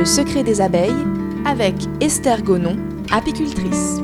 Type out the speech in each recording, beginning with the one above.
Le secret des abeilles avec Esther Gonon, apicultrice.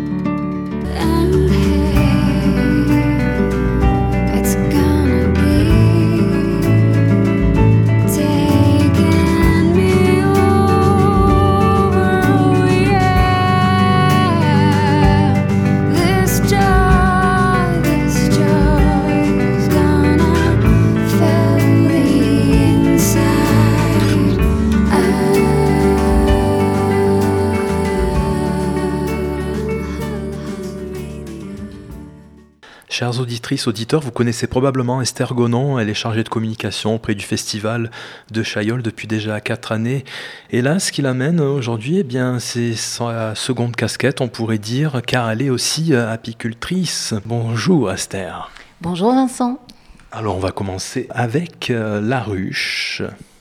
Chères auditrices, auditeurs, vous connaissez probablement Esther Gonon. Elle est chargée de communication auprès du Festival de Chaillol depuis déjà 4 années. Et là, ce qui l'amène aujourd'hui, c'est sa seconde casquette, on pourrait dire, car elle est aussi apicultrice. Bonjour Esther. Bonjour Vincent. Alors on va commencer avec la ruche.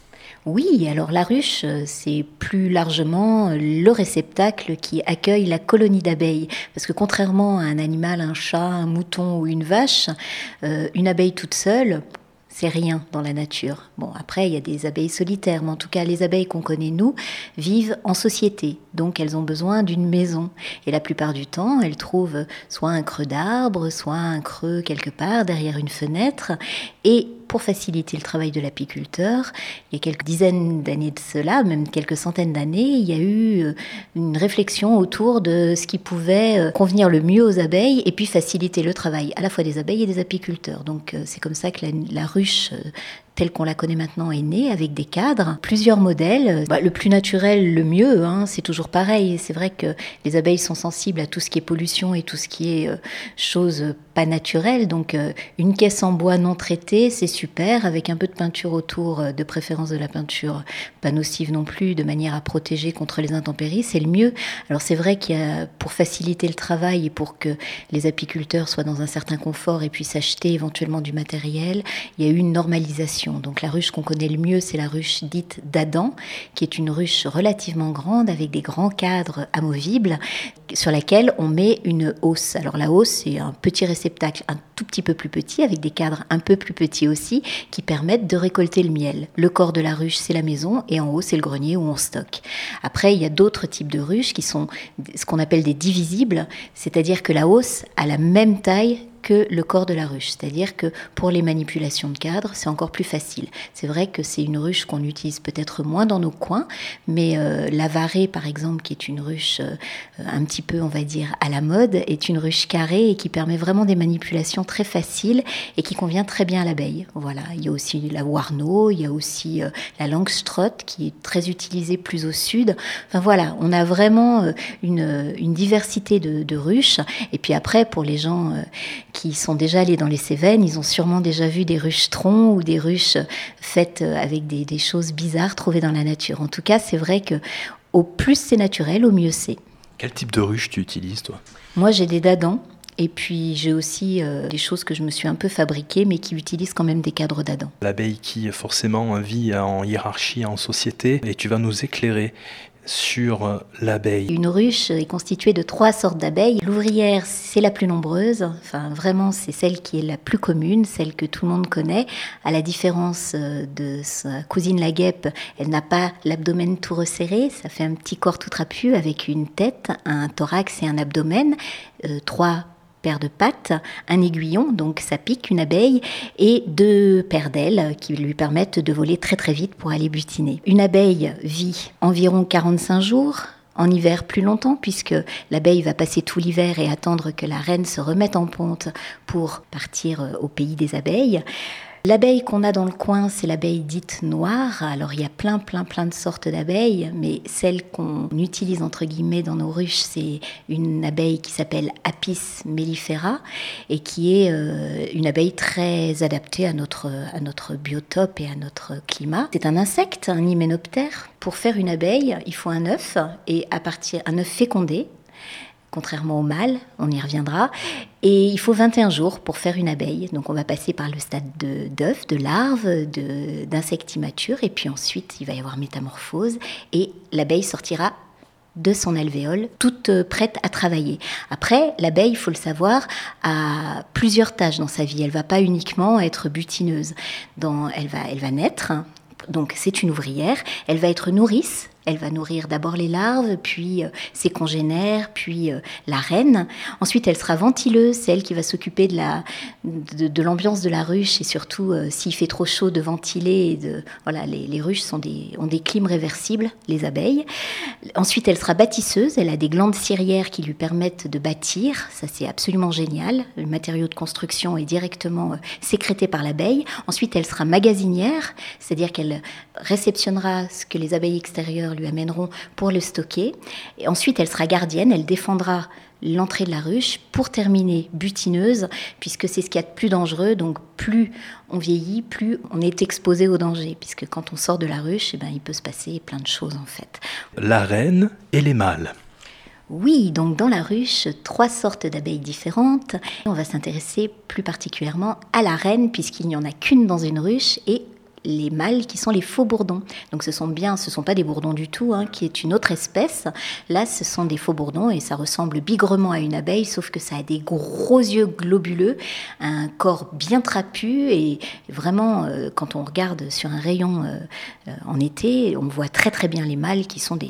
Oui, alors la ruche, c'est plus largement le réceptacle qui accueille la colonie d'abeilles. Parce que contrairement à un animal, un chat, un mouton ou une vache, une abeille toute seule, c'est rien dans la nature. Bon, après, il y a des abeilles solitaires, mais en tout cas, les abeilles qu'on connaît, nous, vivent en société. Donc, elles ont besoin d'une maison. Et la plupart du temps, elles trouvent soit un creux d'arbre, soit un creux quelque part derrière une fenêtre. Et pour faciliter le travail de l'apiculteur, il y a quelques dizaines d'années de cela, même quelques centaines d'années, il y a eu une réflexion autour de ce qui pouvait convenir le mieux aux abeilles et puis faciliter le travail à la fois des abeilles et des apiculteurs. Donc c'est comme ça que la ruche telle qu'on la connaît maintenant est née, avec des cadres, plusieurs modèles. Le plus naturel, le mieux, c'est toujours pareil. C'est vrai que les abeilles sont sensibles à tout ce qui est pollution et tout ce qui est chose pas naturelle. Donc une caisse en bois non traitée, c'est super, avec un peu de peinture autour, de préférence de la peinture pas nocive non plus, de manière à protéger contre les intempéries, c'est le mieux. Alors c'est vrai qu'il y a, pour faciliter le travail et pour que les apiculteurs soient dans un certain confort et puissent acheter éventuellement du matériel, il y a eu une normalisation. Donc la ruche qu'on connaît le mieux, c'est la ruche dite d'Adam, qui est une ruche relativement grande avec des grands cadres amovibles sur laquelle on met une hausse. Alors la hausse, c'est un petit réceptacle un tout petit peu plus petit avec des cadres un peu plus petits aussi qui permettent de récolter le miel. Le corps de la ruche, c'est la maison et en haut, c'est le grenier où on stocke. Après, il y a d'autres types de ruches qui sont ce qu'on appelle des divisibles, c'est-à-dire que la hausse a la même taille que le corps de la ruche. C'est-à-dire que pour les manipulations de cadre, c'est encore plus facile. C'est vrai que c'est une ruche qu'on utilise peut-être moins dans nos coins, mais la varée, par exemple, qui est une ruche un petit peu, on va dire, à la mode, est une ruche carrée et qui permet vraiment des manipulations très faciles et qui convient très bien à l'abeille. Voilà. Il y a aussi la Warno, il y a aussi la Langstroth qui est très utilisée plus au sud. Enfin voilà, on a vraiment une diversité de ruches. Et puis après, pour les gens qui sont déjà allés dans les Cévennes, ils ont sûrement déjà vu des ruches troncs ou des ruches faites avec des choses bizarres trouvées dans la nature. En tout cas, c'est vrai que au plus c'est naturel, au mieux c'est. Quel type de ruche tu utilises, toi ? Moi, j'ai des dadans. Et puis j'ai aussi des choses que je me suis un peu fabriquées, mais qui utilisent quand même des cadres d'Adam. L'abeille qui forcément vit en hiérarchie, en société, et tu vas nous éclairer sur l'abeille. Une ruche est constituée de 3 sortes d'abeilles. L'ouvrière, c'est la plus nombreuse. Enfin, vraiment, c'est celle qui est la plus commune, celle que tout le monde connaît. À la différence de sa cousine la guêpe, elle n'a pas l'abdomen tout resserré. Ça fait un petit corps tout trapu avec une tête, un thorax et un abdomen. 3 paires de pattes, un aiguillon, donc ça pique une abeille, et 2 paires d'ailes qui lui permettent de voler très très vite pour aller butiner. Une abeille vit environ 45 jours, en hiver plus longtemps, puisque l'abeille va passer tout l'hiver et attendre que la reine se remette en ponte pour partir au pays des abeilles. L'abeille qu'on a dans le coin, c'est l'abeille dite noire. Alors il y a plein de sortes d'abeilles, mais celle qu'on utilise entre guillemets dans nos ruches, c'est une abeille qui s'appelle Apis mellifera et qui est une abeille très adaptée à notre biotope et à notre climat. C'est un insecte, un hyménoptère. Pour faire une abeille, il faut un œuf et un œuf fécondé. Contrairement au mâle, on y reviendra. Et il faut 21 jours pour faire une abeille. Donc on va passer par le stade d'œuf, de larve, d'insecte immature. Et puis ensuite, il va y avoir métamorphose. Et l'abeille sortira de son alvéole, toute prête à travailler. Après, l'abeille, il faut le savoir, a plusieurs tâches dans sa vie. Elle ne va pas uniquement être butineuse. Elle va naître, donc c'est une ouvrière. Elle va être nourrice. Elle va nourrir d'abord les larves, puis ses congénères, puis la reine. Ensuite, elle sera ventileuse, c'est elle qui va s'occuper de l'ambiance de la ruche et surtout, s'il fait trop chaud, de ventiler. Les ruches ont des clims réversibles, les abeilles. Ensuite, elle sera bâtisseuse, elle a des glandes cirières qui lui permettent de bâtir. Ça, c'est absolument génial. Le matériau de construction est directement sécrété par l'abeille. Ensuite, elle sera magasinière, c'est-à-dire qu'elle réceptionnera ce que les abeilles extérieures lui amèneront pour le stocker. Et ensuite, elle sera gardienne, elle défendra l'entrée de la ruche. Pour terminer, butineuse, puisque c'est ce qu'il y a de plus dangereux. Donc plus on vieillit, plus on est exposé au danger, puisque quand on sort de la ruche, il peut se passer plein de choses en fait. La reine et les mâles. Oui, donc dans la ruche, 3 sortes d'abeilles différentes. On va s'intéresser plus particulièrement à la reine, puisqu'il n'y en a qu'une dans une ruche, et les mâles qui sont les faux bourdons. Donc ce sont pas des bourdons du tout, qui est une autre espèce. Là, ce sont des faux bourdons et ça ressemble bigrement à une abeille, sauf que ça a des gros yeux globuleux, un corps bien trapu et vraiment, quand on regarde sur un rayon en été, on voit très très bien les mâles qui sont des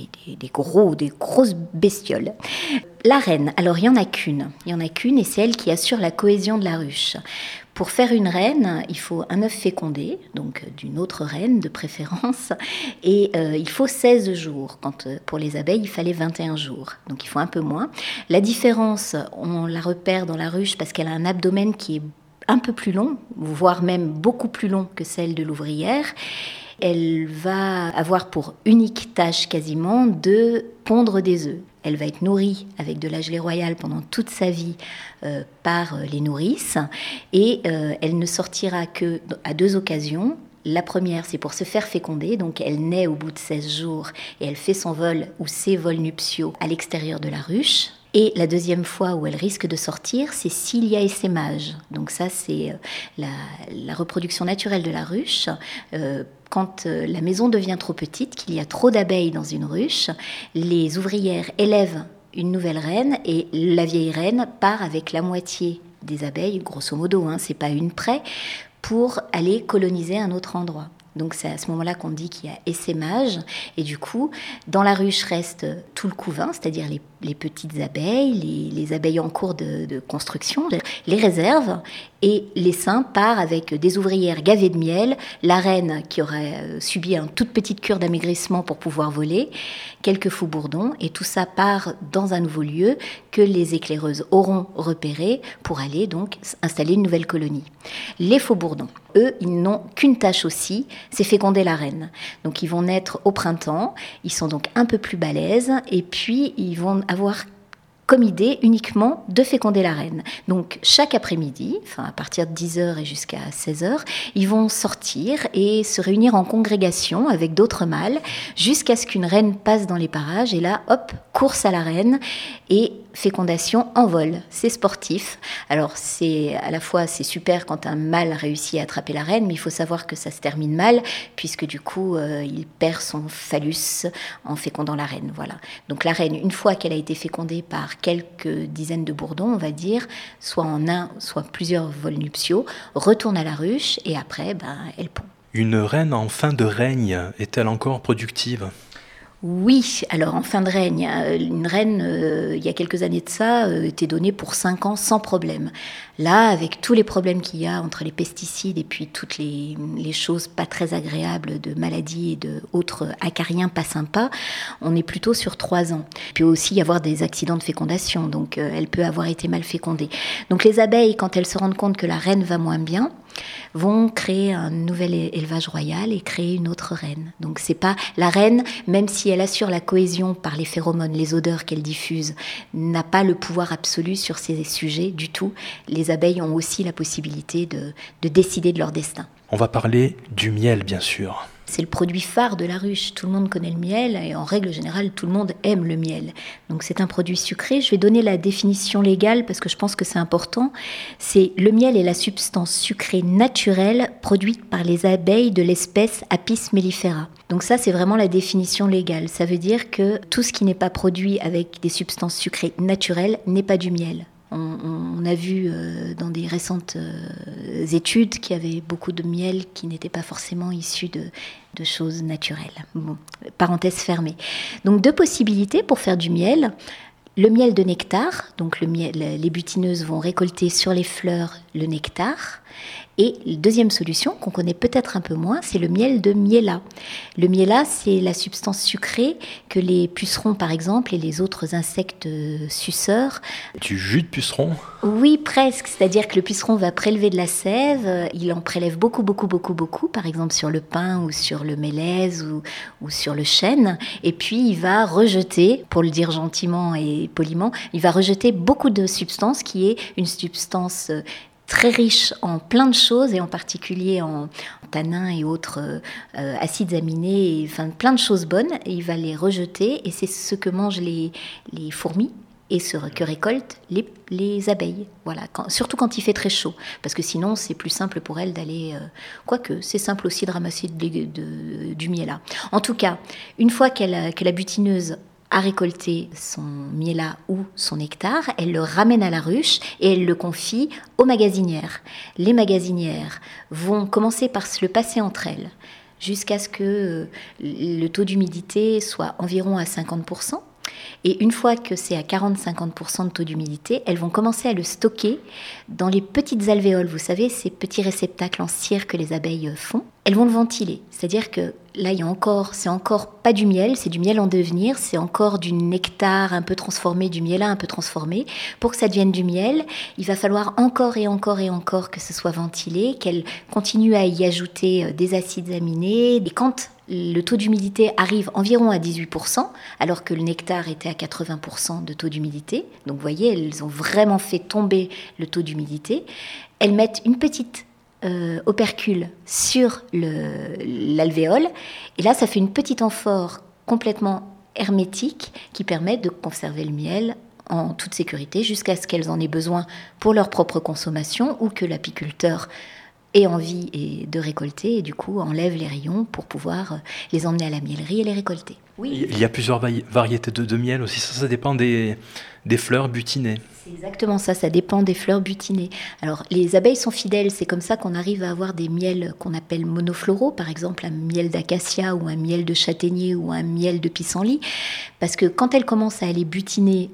grosses bestioles. La reine, alors il y en a qu'une et c'est elle qui assure la cohésion de la ruche. Pour faire une reine, il faut un œuf fécondé, donc d'une autre reine de préférence, et il faut 16 jours. Quand pour les abeilles, il fallait 21 jours, donc il faut un peu moins. La différence, on la repère dans la ruche parce qu'elle a un abdomen qui est un peu plus long, voire même beaucoup plus long que celle de l'ouvrière. Elle va avoir pour unique tâche quasiment de pondre des œufs. Elle va être nourrie avec de la gelée royale pendant toute sa vie par les nourrices et elle ne sortira que à 2 occasions. La première, c'est pour se faire féconder, donc elle naît au bout de 16 jours et elle fait son vol ou ses vols nuptiaux à l'extérieur de la ruche. Et la deuxième fois où elle risque de sortir, c'est s'il y a essaimage. Donc ça, c'est la reproduction naturelle de la ruche. Quand la maison devient trop petite, qu'il y a trop d'abeilles dans une ruche, les ouvrières élèvent une nouvelle reine et la vieille reine part avec la moitié des abeilles, grosso modo, c'est pas une près, pour aller coloniser un autre endroit. Donc c'est à ce moment-là qu'on dit qu'il y a essaimage et du coup, dans la ruche reste tout le couvain, c'est-à-dire les petites abeilles, les abeilles en cours de construction, les réserves et l'essaim part avec des ouvrières gavées de miel, la reine qui aurait subi une toute petite cure d'amaigrissement pour pouvoir voler, quelques faux bourdons et tout ça part dans un nouveau lieu que les éclaireuses auront repéré pour aller donc installer une nouvelle colonie. Les faux bourdons, eux, ils n'ont qu'une tâche aussi, c'est féconder la reine. Donc ils vont naître au printemps, ils sont donc un peu plus balèzes et puis ils vont avoir comme idée uniquement de féconder la reine. Donc chaque après-midi, à partir de 10h et jusqu'à 16h, ils vont sortir et se réunir en congrégation avec d'autres mâles jusqu'à ce qu'une reine passe dans les parages et là, hop, course à la reine et fécondation en vol. C'est sportif. Alors c'est à la fois c'est super quand un mâle réussit à attraper la reine, mais il faut savoir que ça se termine mal puisque du coup il perd son phallus en fécondant la reine. Voilà. Donc la reine, une fois qu'elle a été fécondée par quelques dizaines de bourdons, on va dire, soit en un, soit plusieurs vols nuptiaux, retourne à la ruche et après, elle pond. Une reine en fin de règne est-elle encore productive ? Oui, alors en fin de règne, une reine, il y a quelques années de ça, était donnée pour 5 ans sans problème. Là, avec tous les problèmes qu'il y a entre les pesticides et puis toutes les choses pas très agréables de maladies et d'autres acariens pas sympas, on est plutôt sur 3 ans. Il peut aussi y avoir des accidents de fécondation, donc elle peut avoir été mal fécondée. Donc les abeilles, quand elles se rendent compte que la reine va moins bien, vont créer un nouvel élevage royal et créer une autre reine. Donc c'est pas la reine, même si elle assure la cohésion par les phéromones, les odeurs qu'elle diffuse, n'a pas le pouvoir absolu sur ces sujets du tout. Les abeilles ont aussi la possibilité de décider de leur destin. On va parler du miel, bien sûr. C'est le produit phare de la ruche. Tout le monde connaît le miel et en règle générale, tout le monde aime le miel. Donc c'est un produit sucré. Je vais donner la définition légale parce que je pense que c'est important. C'est le miel est la substance sucrée naturelle produite par les abeilles de l'espèce Apis mellifera. Donc ça, c'est vraiment la définition légale. Ça veut dire que tout ce qui n'est pas produit avec des substances sucrées naturelles n'est pas du miel. On a vu dans des récentes études qu'il y avait beaucoup de miel qui n'était pas forcément issu de choses naturelles. Bon, parenthèse fermée. Donc 2 possibilités pour faire du miel. Le miel de nectar, donc les butineuses vont récolter sur les fleurs le nectar. Et la deuxième solution, qu'on connaît peut-être un peu moins, c'est le miel de miela. Le miela, c'est la substance sucrée que les pucerons, par exemple, et les autres insectes suceurs... Du jus de puceron ? Oui, presque. C'est-à-dire que le puceron va prélever de la sève, il en prélève beaucoup, par exemple sur le pin ou sur le mélèze ou sur le chêne. Et puis, il va rejeter, pour le dire gentiment et poliment, il va rejeter beaucoup de substances qui est une substance très riche en plein de choses et en particulier en tanins et autres acides aminés, enfin plein de choses bonnes. Et il va les rejeter et c'est ce que mangent les fourmis et ce que récoltent les abeilles. Voilà, surtout quand il fait très chaud, parce que sinon c'est plus simple pour elles d'aller... quoique, c'est simple aussi de ramasser du miel. En tout cas, une fois que la butineuse a récolté son miela ou son nectar, elle le ramène à la ruche et elle le confie aux magasinières. Les magasinières vont commencer par se le passer entre elles jusqu'à ce que le taux d'humidité soit environ à 50%. Et une fois que c'est à 40-50% de taux d'humidité, elles vont commencer à le stocker dans les petites alvéoles, vous savez, ces petits réceptacles en cire que les abeilles font. Elles vont le ventiler, c'est-à-dire que là, c'est encore pas du miel, c'est du miel en devenir, c'est encore du nectar un peu transformé, du miela un peu transformé. Pour que ça devienne du miel, il va falloir encore et encore et encore que ce soit ventilé, qu'elle continue à y ajouter des acides aminés. Et quand le taux d'humidité arrive environ à 18%, alors que le nectar était à 80% de taux d'humidité, donc vous voyez, elles ont vraiment fait tomber le taux d'humidité, elles mettent une petite opercule sur l'alvéole, et là ça fait une petite amphore complètement hermétique qui permet de conserver le miel en toute sécurité jusqu'à ce qu'elles en aient besoin pour leur propre consommation ou que l'apiculteur ait envie de récolter et du coup enlève les rayons pour pouvoir les emmener à la miellerie et les récolter. Oui. Il y a plusieurs variétés de miel aussi, ça dépend des fleurs butinées. C'est exactement ça, ça dépend des fleurs butinées. Alors les abeilles sont fidèles, c'est comme ça qu'on arrive à avoir des miels qu'on appelle monofloraux, par exemple un miel d'acacia ou un miel de châtaignier ou un miel de pissenlit, parce que quand elles commencent à aller butiner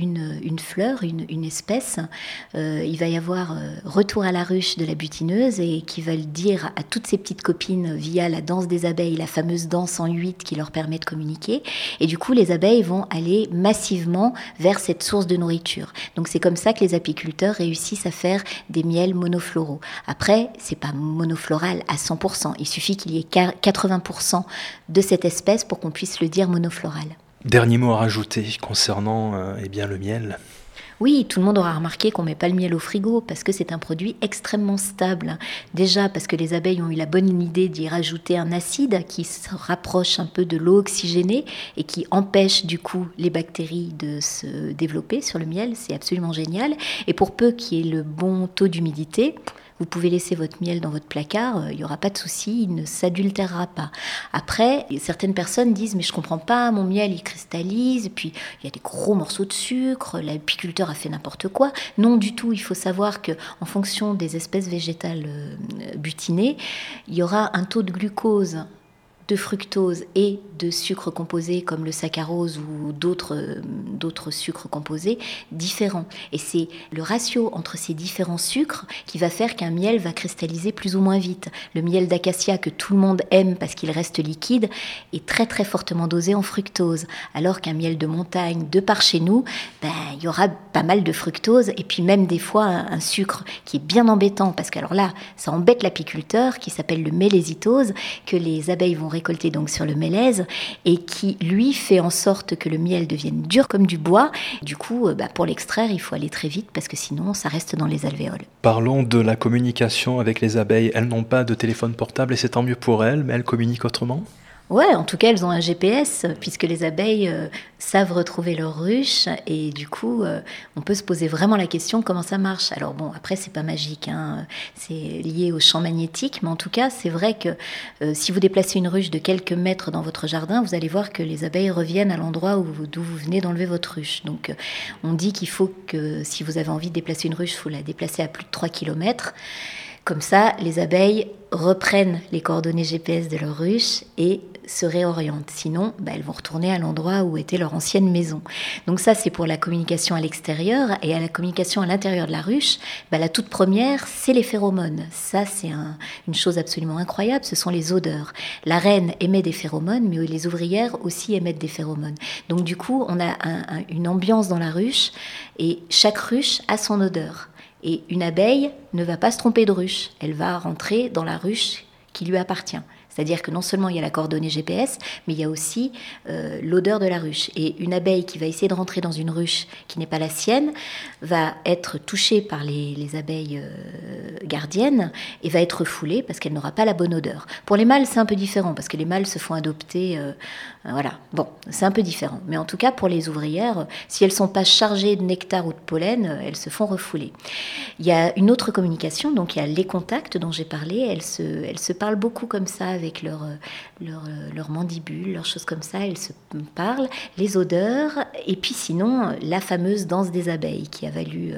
une fleur, une espèce, il va y avoir retour à la ruche de la butineuse et qui va le dire à toutes ses petites copines via la danse des abeilles, la fameuse danse en 8 qui leur permet de communiquer, et du coup les abeilles vont aller massivement vers cette source de nourriture. Donc c'est comme ça que les apiculteurs réussissent à faire des miels monofloraux. Après, c'est pas monofloral à 100%. Il suffit qu'il y ait 80% de cette espèce pour qu'on puisse le dire monofloral. Dernier mot à rajouter concernant le miel. Oui, tout le monde aura remarqué qu'on ne met pas le miel au frigo parce que c'est un produit extrêmement stable. Déjà parce que les abeilles ont eu la bonne idée d'y rajouter un acide qui se rapproche un peu de l'eau oxygénée et qui empêche du coup les bactéries de se développer sur le miel. C'est absolument génial. Et pour peu qu'il y ait le bon taux d'humidité, vous pouvez laisser votre miel dans votre placard, il n'y aura pas de souci, il ne s'adultérera pas. Après, certaines personnes disent « mais je ne comprends pas, mon miel il cristallise, et puis il y a des gros morceaux de sucre, l'apiculteur a fait n'importe quoi ». Non du tout, il faut savoir qu'en fonction des espèces végétales butinées, il y aura un taux de glucose, de fructose et de sucres composés comme le saccharose ou d'autres sucres composés différents. Et c'est le ratio entre ces différents sucres qui va faire qu'un miel va cristalliser plus ou moins vite. Le miel d'acacia que tout le monde aime parce qu'il reste liquide est très très fortement dosé en fructose, alors qu'un miel de montagne de par chez nous, il y aura pas mal de fructose et puis même des fois un sucre qui est bien embêtant parce que alors là, ça embête l'apiculteur qui s'appelle le mélésitose que les abeilles vont récolté donc sur le mélèze et qui lui fait en sorte que le miel devienne dur comme du bois. Du coup, pour l'extraire, il faut aller très vite parce que sinon, ça reste dans les alvéoles. Parlons de la communication avec les abeilles. Elles n'ont pas de téléphone portable et c'est tant mieux pour elles, mais elles communiquent autrement ? Ouais, en tout cas, elles ont un GPS, puisque les abeilles savent retrouver leur ruche, et du coup, on peut se poser vraiment la question comment ça marche. Alors bon, après, c'est pas magique, c'est lié au champ magnétique, mais en tout cas, c'est vrai que si vous déplacez une ruche de quelques mètres dans votre jardin, vous allez voir que les abeilles reviennent à l'endroit d'où vous venez d'enlever votre ruche. Donc, on dit qu'il faut que, si vous avez envie de déplacer une ruche, il faut la déplacer à plus de 3 km. Comme ça, les abeilles reprennent les coordonnées GPS de leur ruche et se réorientent. Sinon, elles vont retourner à l'endroit où était leur ancienne maison. Donc ça, c'est pour la communication à l'extérieur. Et à la communication à l'intérieur de la ruche, la toute première, c'est les phéromones. Ça, c'est une chose absolument incroyable, ce sont les odeurs. La reine émet des phéromones, mais les ouvrières aussi émettent des phéromones. Donc du coup, on a une ambiance dans la ruche et chaque ruche a son odeur. Et une abeille ne va pas se tromper de ruche, elle va rentrer dans la ruche qui lui appartient. C'est-à-dire que non seulement il y a la coordonnée GPS, mais il y a aussi l'odeur de la ruche. Et une abeille qui va essayer de rentrer dans une ruche qui n'est pas la sienne va être touchée par les abeilles gardiennes et va être refoulée parce qu'elle n'aura pas la bonne odeur. Pour les mâles, c'est un peu différent parce que les mâles se font adopter. Voilà, bon, c'est un peu différent. Mais en tout cas, pour les ouvrières, si elles ne sont pas chargées de nectar ou de pollen, elles se font refouler. Il y a une autre communication, donc il y a les contacts dont j'ai parlé. Elles se parlent beaucoup comme ça avec leur mandibule, leurs choses comme ça, elles se parlent, les odeurs, et puis sinon, la fameuse danse des abeilles qui a valu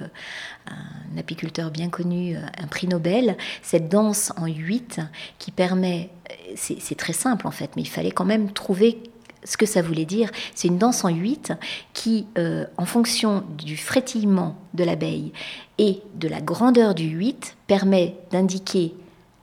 un apiculteur bien connu un prix Nobel, cette danse en 8 qui permet, c'est très simple en fait, mais il fallait quand même trouver ce que ça voulait dire. C'est une danse en 8 qui, en fonction du frétillement de l'abeille et de la grandeur du 8, permet d'indiquer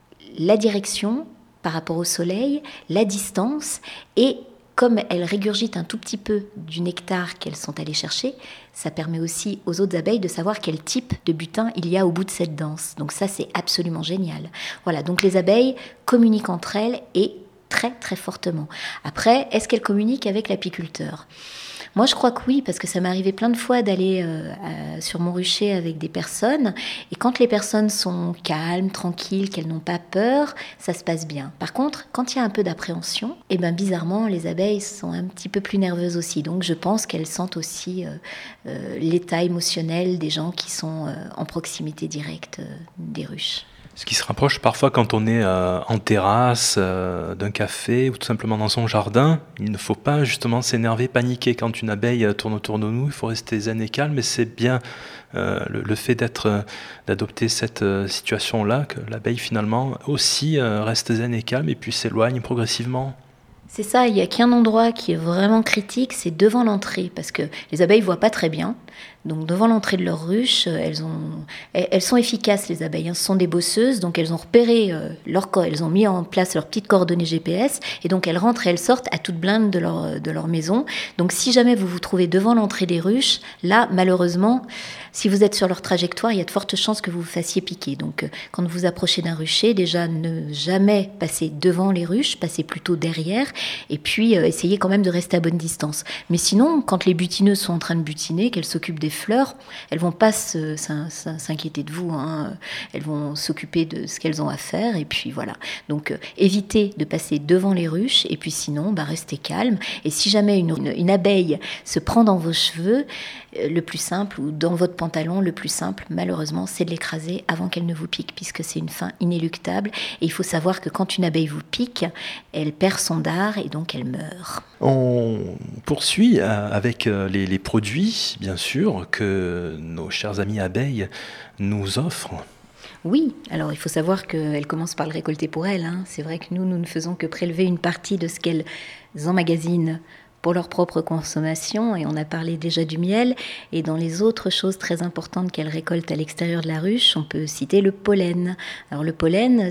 la direction par rapport au soleil, la distance, et comme elles régurgitent un tout petit peu du nectar qu'elles sont allées chercher, ça permet aussi aux autres abeilles de savoir quel type de butin il y a au bout de cette danse. Donc ça, c'est absolument génial. Voilà, donc les abeilles communiquent entre elles et très très fortement. Après, est-ce qu'elles communiquent avec l'apiculteur ? Moi, je crois que oui, parce que ça m'est arrivé plein de fois d'aller sur mon rucher avec des personnes. Et quand les personnes sont calmes, tranquilles, qu'elles n'ont pas peur, ça se passe bien. Par contre, quand il y a un peu d'appréhension, bizarrement, les abeilles sont un petit peu plus nerveuses aussi. Donc, je pense qu'elles sentent aussi l'état émotionnel des gens qui sont en proximité directe des ruches. Ce qui se rapproche parfois quand on est en terrasse d'un café ou tout simplement dans son jardin. Il ne faut pas justement s'énerver, paniquer quand une abeille tourne autour de nous. Il faut rester zen et calme. Et c'est bien le fait d'adopter cette situation-là que l'abeille finalement aussi reste zen et calme et puis s'éloigne progressivement. C'est ça, il n'y a qu'un endroit qui est vraiment critique, c'est devant l'entrée, parce que les abeilles ne voient pas très bien. Donc devant l'entrée de leur ruche, elles sont efficaces, les abeilles. Ce sont des bosseuses, donc elles ont repéré elles ont mis en place leurs petites coordonnées GPS, et donc elles rentrent et elles sortent à toute blinde de leur maison. Donc si jamais vous vous trouvez devant l'entrée des ruches, là, malheureusement, si vous êtes sur leur trajectoire, il y a de fortes chances que vous vous fassiez piquer. Donc quand vous approchez d'un rucher, déjà ne jamais passer devant les ruches, passez plutôt derrière, et puis essayez quand même de rester à bonne distance. Mais sinon, quand les butineuses sont en train de butiner, qu'elles s'occupent des fleurs, elles vont pas s'inquiéter de vous, hein. Elles vont s'occuper de ce qu'elles ont à faire, et puis voilà. Donc évitez de passer devant les ruches, et puis sinon, restez calme. Et si jamais une abeille se prend dans vos cheveux, le plus simple, ou dans votre pantalon, le plus simple, malheureusement, c'est de l'écraser avant qu'elle ne vous pique, puisque c'est une fin inéluctable. Et il faut savoir que quand une abeille vous pique, elle perd son dard et donc elle meurt. On poursuit avec les produits, bien sûr, que nos chers amis abeilles nous offrent. Oui, alors il faut savoir qu'elles commencent par le récolter pour elles, hein. C'est vrai que nous ne faisons que prélever une partie de ce qu'elles emmagasinent pour leur propre consommation, et on a parlé déjà du miel, et dans les autres choses très importantes qu'elles récoltent à l'extérieur de la ruche, on peut citer le pollen. Alors le pollen,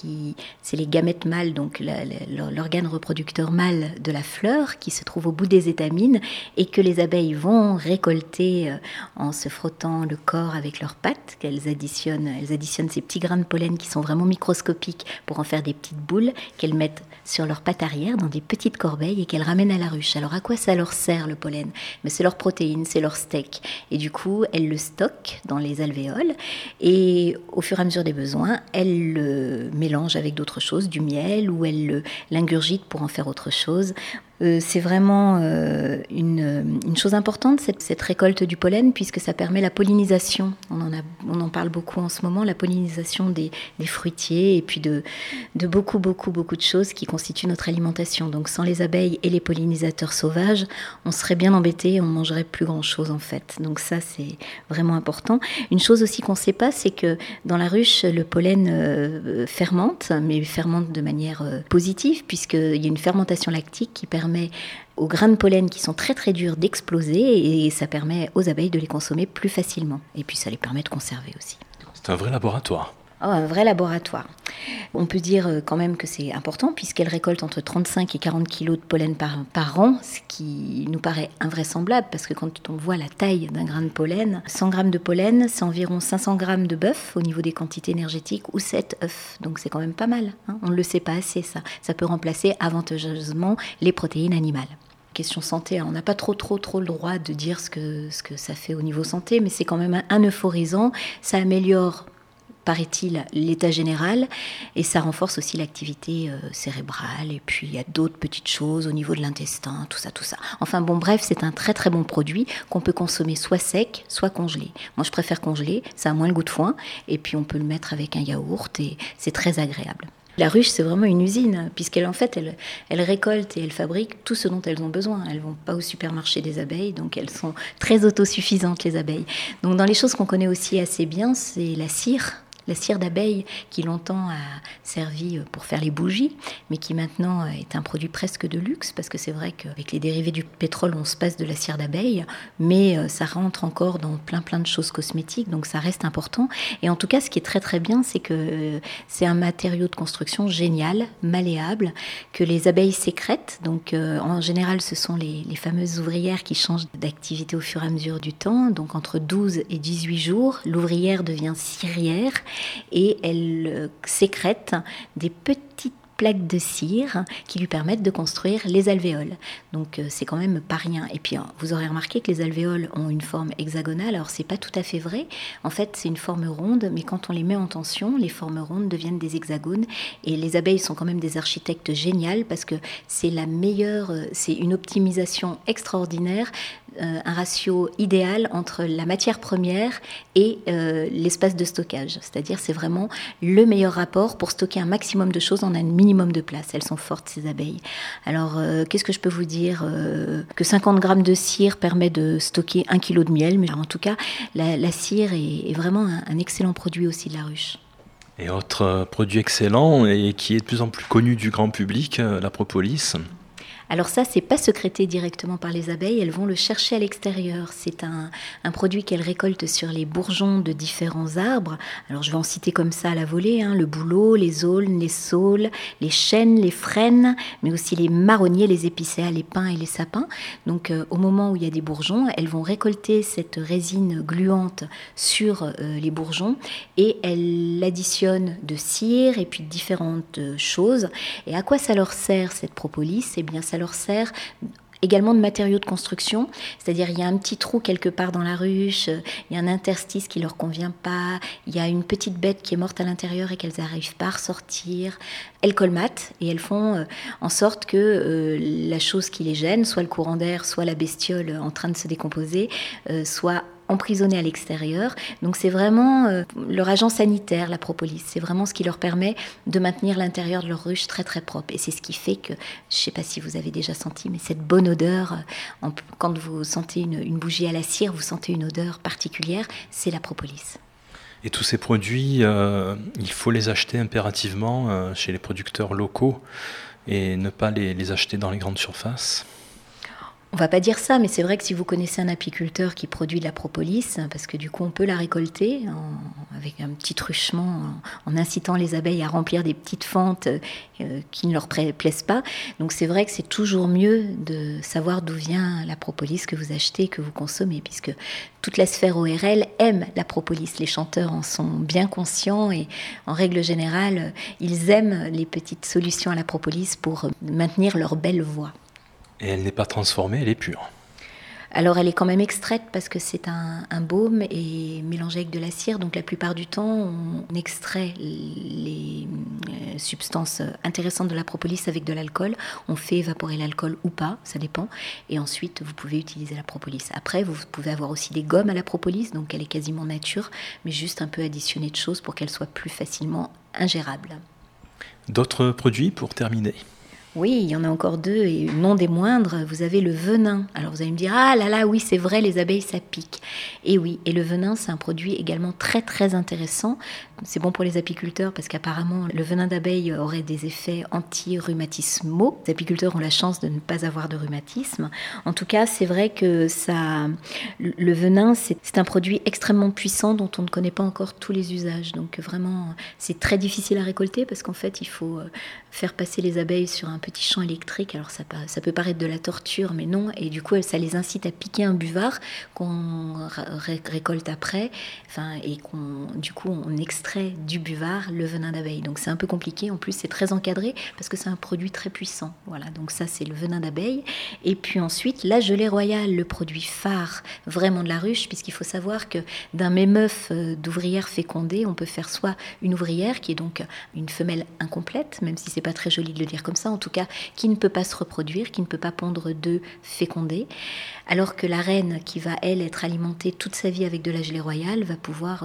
c'est les gamètes mâles, donc l'organe reproducteur mâle de la fleur qui se trouve au bout des étamines et que les abeilles vont récolter en se frottant le corps avec leurs pattes, qu'elles additionnent. Elles additionnent ces petits grains de pollen qui sont vraiment microscopiques pour en faire des petites boules qu'elles mettent sur leurs pattes arrière dans des petites corbeilles et qu'elles ramènent à la ruche. Alors à quoi ça leur sert le pollen ? Mais c'est leur protéine, c'est leur steak. Et du coup, elles le stockent dans les alvéoles et au fur et à mesure des besoins, elles le mélangent avec d'autres choses, du miel, ou elles l'ingurgitent pour en faire autre chose. C'est vraiment une chose importante, cette récolte du pollen, puisque ça permet la pollinisation. On en parle beaucoup en ce moment, la pollinisation des fruitiers et puis de beaucoup de choses qui constituent notre alimentation. Donc sans les abeilles et les pollinisateurs sauvages, on serait bien embêté, on ne mangerait plus grand-chose en fait. Donc ça, c'est vraiment important. Une chose aussi qu'on ne sait pas, c'est que dans la ruche, le pollen fermente, mais fermente de manière positive, puisqu'il y a une fermentation lactique qui permet aux grains de pollen qui sont très très durs d'exploser, et ça permet aux abeilles de les consommer plus facilement. Et puis ça les permet de conserver aussi. C'est un vrai laboratoire. Oh, un vrai laboratoire. On peut dire quand même que c'est important, puisqu'elle récolte entre 35 et 40 kilos de pollen par an, ce qui nous paraît invraisemblable, parce que quand on voit la taille d'un grain de pollen, 100 grammes de pollen, c'est environ 500 grammes de bœuf au niveau des quantités énergétiques, ou 7 œufs. Donc c'est quand même pas mal, hein. On ne le sait pas assez, ça. Ça peut remplacer avantageusement les protéines animales. Question santé, on n'a pas trop le droit de dire ce que ça fait au niveau santé, mais c'est quand même un euphorisant. Ça améliore, paraît-il, l'état général, et ça renforce aussi l'activité cérébrale, et puis il y a d'autres petites choses au niveau de l'intestin, tout ça. Enfin bon, bref, c'est un très très bon produit qu'on peut consommer soit sec, soit congelé. Moi je préfère congelé, ça a moins le goût de foin, et puis on peut le mettre avec un yaourt, et c'est très agréable. La ruche, c'est vraiment une usine, puisqu'elle en fait, elle récolte et elle fabrique tout ce dont elles ont besoin. Elles ne vont pas au supermarché des abeilles, donc elles sont très autosuffisantes, les abeilles. Donc dans les choses qu'on connaît aussi assez bien, c'est la cire d'abeille, qui longtemps a servi pour faire les bougies, mais qui maintenant est un produit presque de luxe, parce que c'est vrai qu'avec les dérivés du pétrole, on se passe de la cire d'abeille, mais ça rentre encore dans plein de choses cosmétiques, donc ça reste important. Et en tout cas, ce qui est très très bien, c'est que c'est un matériau de construction génial, malléable, que les abeilles sécrètent. Donc en général, ce sont les fameuses ouvrières qui changent d'activité au fur et à mesure du temps. Donc entre 12 et 18 jours, l'ouvrière devient cirière, et elle sécrète des petites plaques de cire qui lui permettent de construire les alvéoles. Donc c'est quand même pas rien. Et puis vous aurez remarqué que les alvéoles ont une forme hexagonale. Alors c'est pas tout à fait vrai. En fait, c'est une forme ronde, mais quand on les met en tension, les formes rondes deviennent des hexagones. Et les abeilles sont quand même des architectes géniales, parce que c'est c'est une optimisation extraordinaire, un ratio idéal entre la matière première et l'espace de stockage. C'est-à-dire, c'est vraiment le meilleur rapport pour stocker un maximum de choses en un minimum de place. Elles sont fortes, ces abeilles. Alors, qu'est-ce que je peux vous dire que 50 grammes de cire permet de stocker 1 kilo de miel. Mais en tout cas, la cire est vraiment un excellent produit aussi de la ruche. Et autre produit excellent et qui est de plus en plus connu du grand public, la propolis. Alors ça, c'est pas sécrété directement par les abeilles, elles vont le chercher à l'extérieur. C'est un produit qu'elles récoltent sur les bourgeons de différents arbres. Alors je vais en citer comme ça à la volée, le bouleau, les aulnes, les saules, les chênes, les frênes, mais aussi les marronniers, les épicéas, les pins et les sapins. Donc au moment où il y a des bourgeons, elles vont récolter cette résine gluante sur les bourgeons, et elles l'additionnent de cire et puis de différentes choses. Et à quoi ça leur sert, cette propolis ? Eh bien, ça leur sert également de matériaux de construction, c'est-à-dire il y a un petit trou quelque part dans la ruche, il y a un interstice qui leur convient pas, il y a une petite bête qui est morte à l'intérieur et qu'elles n'arrivent pas à ressortir. Elles colmatent et elles font en sorte que la chose qui les gêne, soit le courant d'air, soit la bestiole en train de se décomposer, soit emprisonnés à l'extérieur. Donc c'est vraiment leur agent sanitaire, la propolis. C'est vraiment ce qui leur permet de maintenir l'intérieur de leur ruche très très propre. Et c'est ce qui fait que, je ne sais pas si vous avez déjà senti, mais cette bonne odeur, quand vous sentez une bougie à la cire, vous sentez une odeur particulière, c'est la propolis. Et tous ces produits, il faut les acheter impérativement chez les producteurs locaux et ne pas les acheter dans les grandes surfaces. On va pas dire ça, mais c'est vrai que si vous connaissez un apiculteur qui produit de la propolis, parce que du coup on peut la récolter avec un petit truchement, en incitant les abeilles à remplir des petites fentes qui ne leur plaisent pas. Donc c'est vrai que c'est toujours mieux de savoir d'où vient la propolis que vous achetez, que vous consommez, puisque toute la sphère ORL aime la propolis. Les chanteurs en sont bien conscients et en règle générale, ils aiment les petites solutions à la propolis pour maintenir leur belle voix. Et elle n'est pas transformée, elle est pure. Alors elle est quand même extraite parce que c'est un baume et mélangé avec de la cire. Donc la plupart du temps, on extrait les substances intéressantes de la propolis avec de l'alcool. On fait évaporer l'alcool ou pas, ça dépend. Et ensuite, vous pouvez utiliser la propolis. Après, vous pouvez avoir aussi des gommes à la propolis, donc elle est quasiment nature, mais juste un peu additionnée de choses pour qu'elle soit plus facilement ingérable. D'autres produits pour terminer? Oui, il y en a encore 2 et non des moindres. Vous avez le venin. Alors vous allez me dire, ah là là, oui, c'est vrai, les abeilles, ça pique. Et oui, et le venin, c'est un produit également très très intéressant. C'est bon pour les apiculteurs parce qu'apparemment, le venin d'abeille aurait des effets anti-rhumatismaux. Les apiculteurs ont la chance de ne pas avoir de rhumatisme. En tout cas, c'est vrai que le venin, c'est un produit extrêmement puissant dont on ne connaît pas encore tous les usages. Donc vraiment, c'est très difficile à récolter parce qu'en fait, il faut faire passer les abeilles sur un petit champ électrique. Alors ça peut paraître de la torture, mais non. Et du coup, ça les incite à piquer un buvard qu'on récolte après, et du coup, on extrait du buvard le venin d'abeille. Donc c'est un peu compliqué. En plus, c'est très encadré parce que c'est un produit très puissant. Voilà, donc ça, c'est le venin d'abeille. Et puis ensuite, la gelée royale, le produit phare vraiment de la ruche, puisqu'il faut savoir que d'un même œuf d'ouvrière fécondée, on peut faire soit une ouvrière, qui est donc une femelle incomplète, même si c'est pas très joli de le dire comme ça, en tout cas, qui ne peut pas se reproduire, qui ne peut pas pondre d'œufs fécondés, alors que la reine, qui va, elle, être alimentée toute sa vie avec de la gelée royale, va pouvoir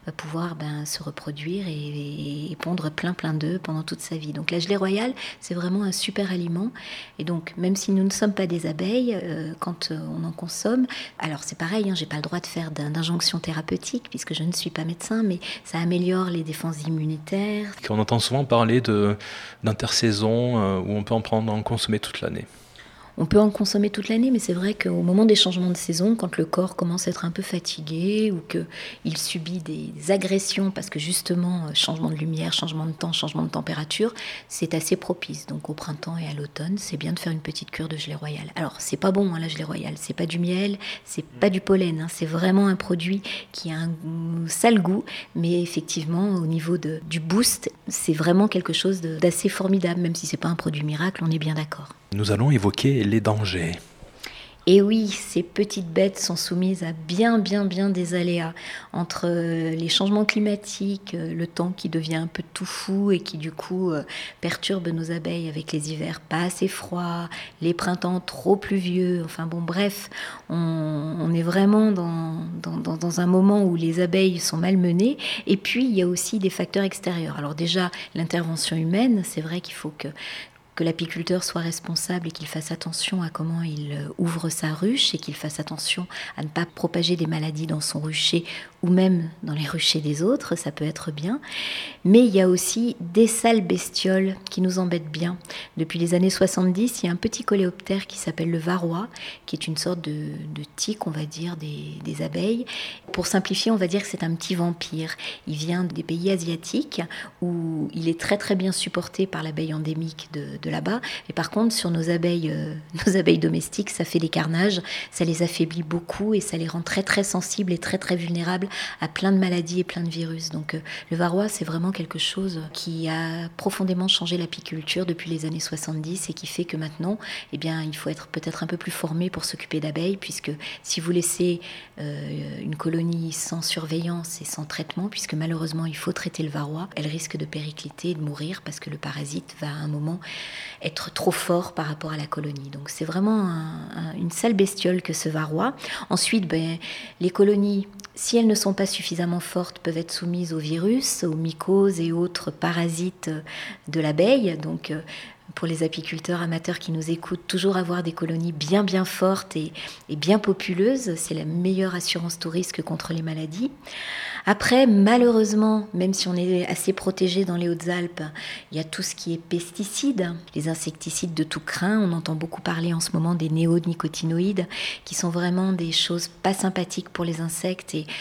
se reproduire et pondre plein d'œufs pendant toute sa vie. Donc la gelée royale, c'est vraiment un super aliment. Et donc, même si nous ne sommes pas des abeilles, quand on en consomme, alors c'est pareil, j'ai pas le droit de faire d'injonction thérapeutique, puisque je ne suis pas médecin, mais ça améliore les défenses immunitaires. On entend souvent parler d'intersaison où on peut en consommer toute l'année. On peut en consommer toute l'année, mais c'est vrai qu'au moment des changements de saison, quand le corps commence à être un peu fatigué ou qu'il subit des agressions, parce que justement, changement de lumière, changement de temps, changement de température, c'est assez propice. Donc au printemps et à l'automne, c'est bien de faire une petite cure de gelée royale. Alors c'est pas bon, la gelée royale, c'est pas du miel, c'est pas du pollen, c'est vraiment un produit qui a un sale goût, mais effectivement, au niveau du boost, c'est vraiment quelque chose d'assez formidable, même si c'est pas un produit miracle, on est bien d'accord. Nous allons évoquer les dangers. Et oui, ces petites bêtes sont soumises à bien des aléas, entre les changements climatiques, le temps qui devient un peu tout fou et qui du coup perturbe nos abeilles avec les hivers pas assez froids, les printemps trop pluvieux, enfin bon bref, on est vraiment dans un moment où les abeilles sont malmenées. Et puis il y a aussi des facteurs extérieurs. Alors déjà, l'intervention humaine, c'est vrai qu'il faut que l'apiculteur soit responsable et qu'il fasse attention à comment il ouvre sa ruche et qu'il fasse attention à ne pas propager des maladies dans son rucher ou même dans les ruchers des autres, ça peut être bien. Mais il y a aussi des sales bestioles qui nous embêtent bien. Depuis les années 70, il y a un petit coléoptère qui s'appelle le varroa, qui est une sorte de tique, on va dire, des abeilles. Pour simplifier, on va dire que c'est un petit vampire. Il vient des pays asiatiques où il est très très bien supporté par l'abeille endémique de là-bas. Et par contre, sur nos abeilles domestiques, ça fait des carnages, ça les affaiblit beaucoup et ça les rend très très sensibles et très très vulnérables à plein de maladies et plein de virus. Donc le varroa, c'est vraiment quelque chose qui a profondément changé l'apiculture depuis les années 70 et qui fait que maintenant, il faut être peut-être un peu plus formé pour s'occuper d'abeilles, puisque si vous laissez une colonie sans surveillance et sans traitement, puisque malheureusement il faut traiter le varroa, elle risque de péricliter et de mourir parce que le parasite va à un moment être trop fort par rapport à la colonie. Donc c'est vraiment une sale bestiole que ce varroa. Ensuite, les colonies, si elles ne sont pas suffisamment fortes, peuvent être soumises aux virus, aux mycoses et autres parasites de l'abeille. Donc pour les apiculteurs amateurs qui nous écoutent, toujours avoir des colonies bien fortes et bien populeuses, c'est la meilleure assurance tout risque contre les maladies. Après, malheureusement, même si on est assez protégé dans les Hautes-Alpes, il y a tout ce qui est pesticides, les insecticides de tout crin. On entend beaucoup parler en ce moment des néonicotinoïdes, qui sont vraiment des choses pas sympathiques pour les insectes. Et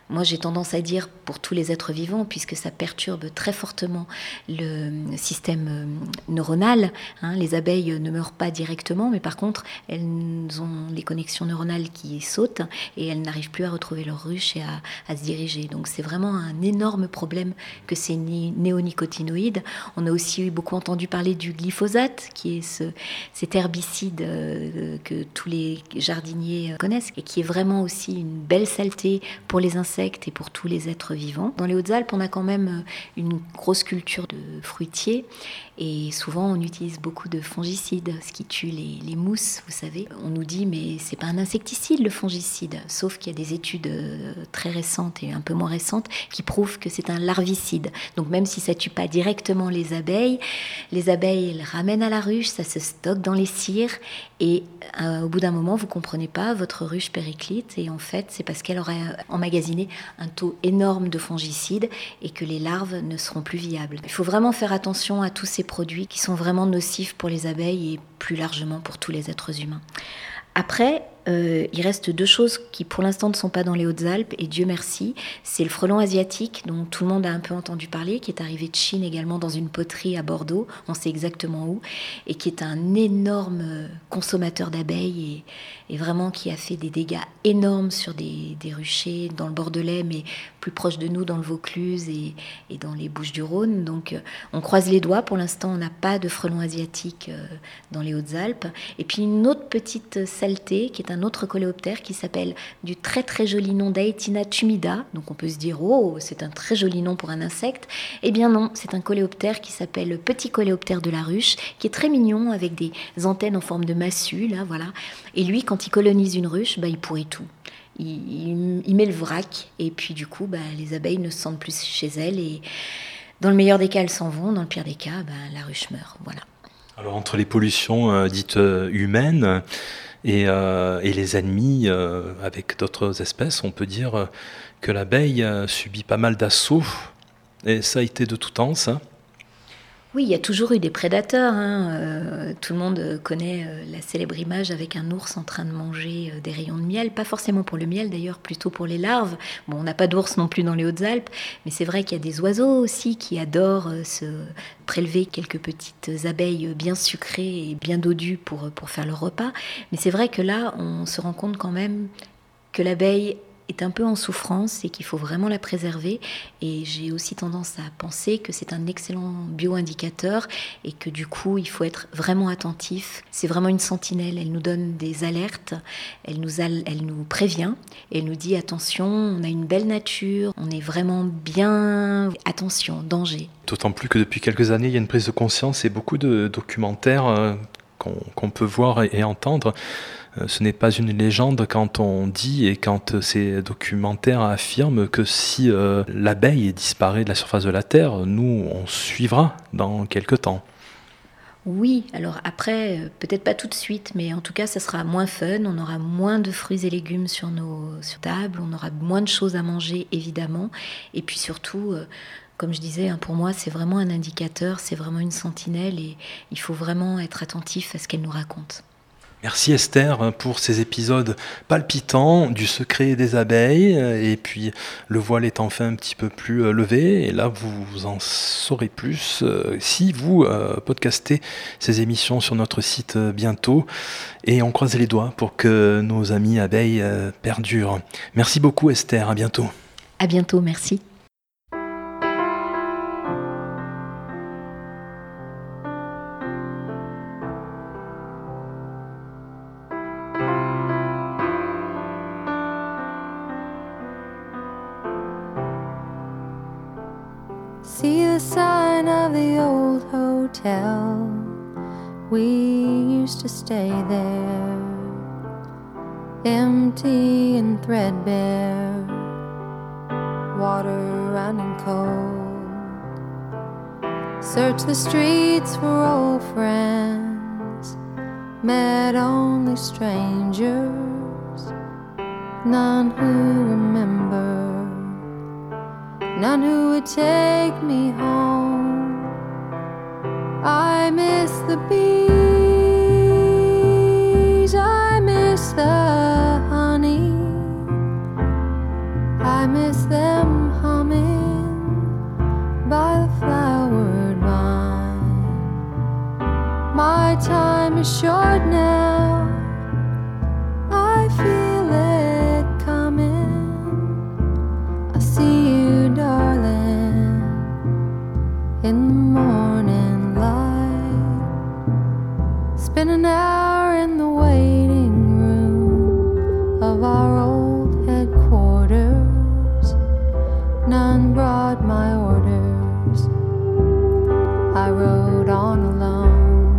Moi, j'ai tendance à dire pour tous les êtres vivants, puisque ça perturbe très fortement le système neuronal. Les abeilles ne meurent pas directement, mais par contre, elles ont les connexions neuronales qui sautent et elles n'arrivent plus à retrouver leur ruche et à se diriger. Donc, c'est vraiment un énorme problème que ces néonicotinoïdes. On a aussi beaucoup entendu parler du glyphosate, qui est cet herbicide que tous les jardiniers connaissent et qui est vraiment aussi une belle saleté pour les insectes et pour tous les êtres vivants. Dans les Hautes-Alpes, on a quand même une grosse culture de fruitiers et souvent on utilise beaucoup de fongicides, ce qui tue les mousses, vous savez. On nous dit mais c'est pas un insecticide le fongicide, sauf qu'il y a des études très récentes et un peu moins récentes qui prouvent que c'est un larvicide. Donc même si ça tue pas directement les abeilles elles ramènent à la ruche, ça se stocke dans les cires et au bout d'un moment vous comprenez pas, votre ruche périclite et en fait c'est parce qu'elle aurait emmagasiné un taux énorme de fongicides et que les larves ne seront plus viables. Il faut vraiment faire attention à tous ces produits qui sont vraiment nocifs pour les abeilles et plus largement pour tous les êtres humains. Après, il reste 2 choses qui pour l'instant ne sont pas dans les Hautes-Alpes et Dieu merci, c'est le frelon asiatique dont tout le monde a un peu entendu parler, qui est arrivé de Chine également dans une poterie à Bordeaux, on sait exactement où, et qui est un énorme consommateur d'abeilles et vraiment qui a fait des dégâts énormes sur des ruchers dans le Bordelais, mais plus proche de nous dans le Vaucluse et dans les Bouches-du-Rhône. Donc on croise les doigts, pour l'instant on n'a pas de frelon asiatique dans les Hautes-Alpes. Et puis une autre petite saleté qui est un autre coléoptère qui s'appelle du très très joli nom d'Aetina tumida. Donc on peut se dire oh c'est un très joli nom pour un insecte. Eh bien non, c'est un coléoptère qui s'appelle le petit coléoptère de la ruche, qui est très mignon avec des antennes en forme de massue là, voilà. Et lui quand il colonise une ruche, il pourrit tout. Il met le vrac et puis du coup les abeilles ne se sentent plus chez elles et dans le meilleur des cas elles s'en vont, dans le pire des cas la ruche meurt, voilà. Alors entre les pollutions dites humaines et les ennemis avec d'autres espèces, on peut dire que l'abeille subit pas mal d'assauts et ça a été de tout temps ça. Oui, il y a toujours eu des prédateurs. Tout le monde connaît la célèbre image avec un ours en train de manger des rayons de miel. Pas forcément pour le miel d'ailleurs, plutôt pour les larves. Bon, on n'a pas d'ours non plus dans les Hautes-Alpes, mais c'est vrai qu'il y a des oiseaux aussi qui adorent se prélever quelques petites abeilles bien sucrées et bien dodues pour faire leur repas. Mais c'est vrai que là, on se rend compte quand même que l'abeille est un peu en souffrance et qu'il faut vraiment la préserver. Et j'ai aussi tendance à penser que c'est un excellent bioindicateur et que du coup, il faut être vraiment attentif. C'est vraiment une sentinelle. Elle nous donne des alertes, elle nous prévient et elle nous dit attention, on a une belle nature, on est vraiment bien, attention, danger. D'autant plus que depuis quelques années, il y a une prise de conscience et beaucoup de documentaires qu'on peut voir et entendre. Ce n'est pas une légende quand on dit et quand ces documentaires affirment que si l'abeille disparaît de la surface de la Terre, nous, on suivra dans quelques temps. Oui, alors après, peut-être pas tout de suite, mais en tout cas, ça sera moins fun, on aura moins de fruits et légumes sur tables, on aura moins de choses à manger, évidemment, et puis surtout... Comme je disais, pour moi, c'est vraiment un indicateur, c'est vraiment une sentinelle et il faut vraiment être attentif à ce qu'elle nous raconte. Merci Esther pour ces épisodes palpitants du secret des abeilles. Et puis le voile est enfin un petit peu plus levé. Et là, vous en saurez plus si vous podcastez ces émissions sur notre site bientôt. Et on croise les doigts pour que nos amis abeilles perdurent. Merci beaucoup Esther, à bientôt. À bientôt, merci. See the sign of the old hotel. We used to stay there, empty and threadbare, water running cold. Search the streets for old friends, met only strangers, none who remember, none who would take me home. I miss the bees, I miss the honey, I miss by the flowered vine. My time is short now, I feel it coming. I see you, darling, in the morning light. Spend an hour in the waiting room of our old headquarters. None brought my orders. I rode on alone,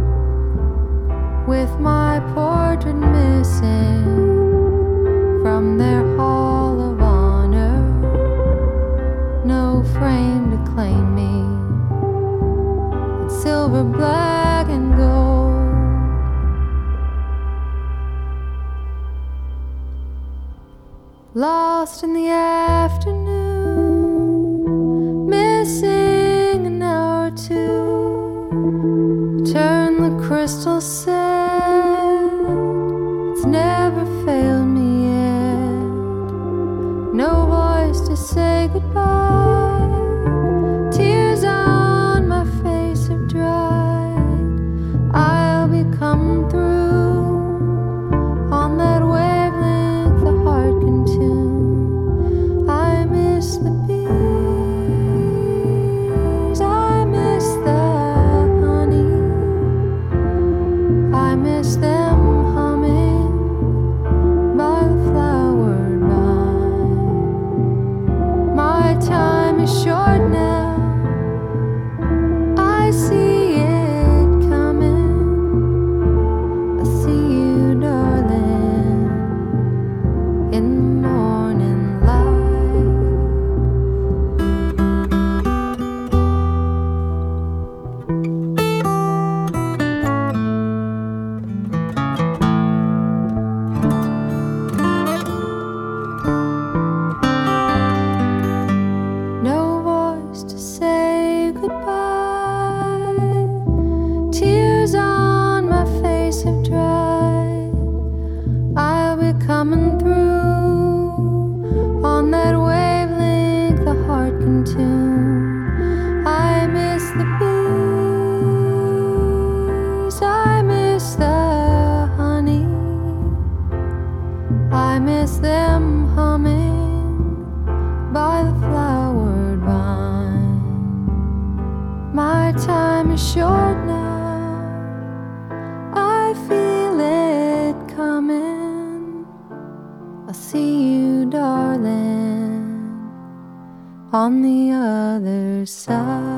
with my portrait missing from their hall of honor. No frame to claim me, it's silver, black, and gold. Lost in the afternoon, missing an hour or two. Turn the crystal set, it's never failed me yet. No voice to say goodbye. Tears on my face have dried. I'll be coming through on that wavelength the heart can tune. I miss the bees, I miss the honey, I miss them humming by the flowered vine. My time is short now, I see it coming. I see you, darling, in the morning light. No voice to say goodbye. Tears on my face have dried. I'll be coming through on that wavelength the heart can tune. I miss the bees, I miss the honey, I miss them humming by the flowered vine. My time is short now, I feel it coming. I see you, darling, on the other side.